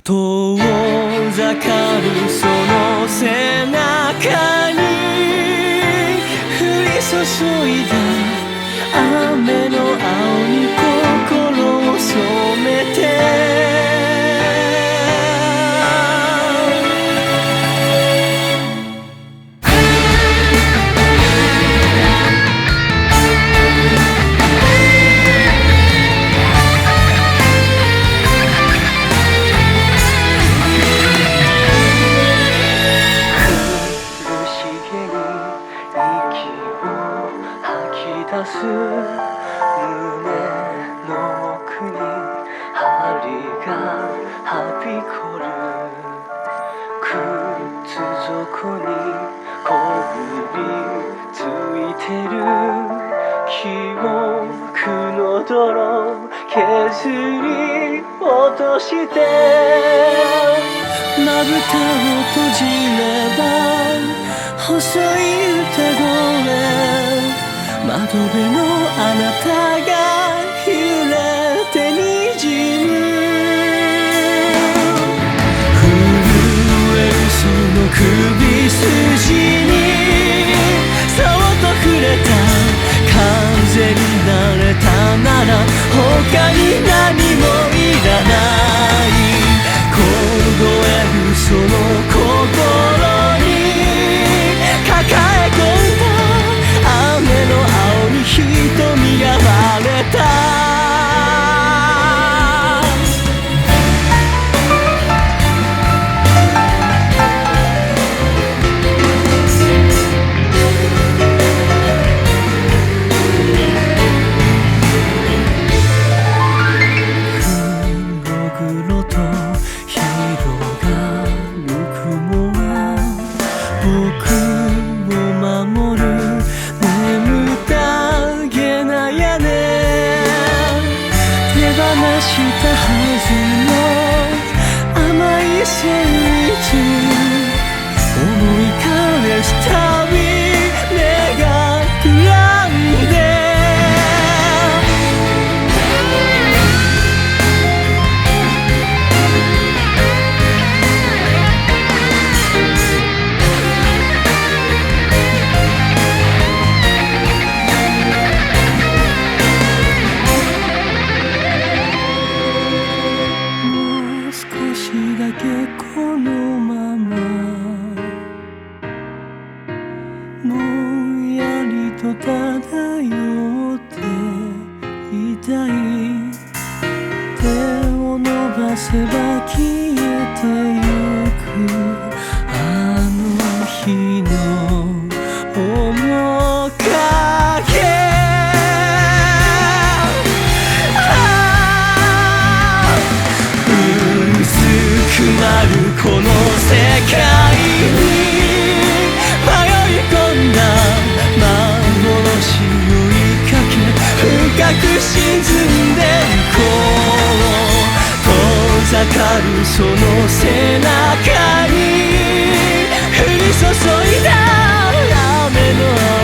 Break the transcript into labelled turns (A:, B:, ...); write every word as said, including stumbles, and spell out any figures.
A: 遠ざかるその背中に降り注いだ雨の青に心を染めてす胸の奥に針がはびこる靴底にこぶりついてる記憶の泥削り落としてまぶたを閉じれば細い歌声窓辺のあなたが揺れてにじむ震えるその首筋にそっと触れた風になれたなら他に何もいらない凍えるその心に抱え込んだ雨の青に瞳が割れた黒々と広がる雲は僕を守るしたはずの甘い旋律思い返すたび目がくらんでだけこのままぼんやりと漂っていたい手を伸ばせば消えてゆくあの日の面影この世界に迷い込んだ幻を追いかけ深く沈んでいこう遠ざかるその背中に降り注いだ雨の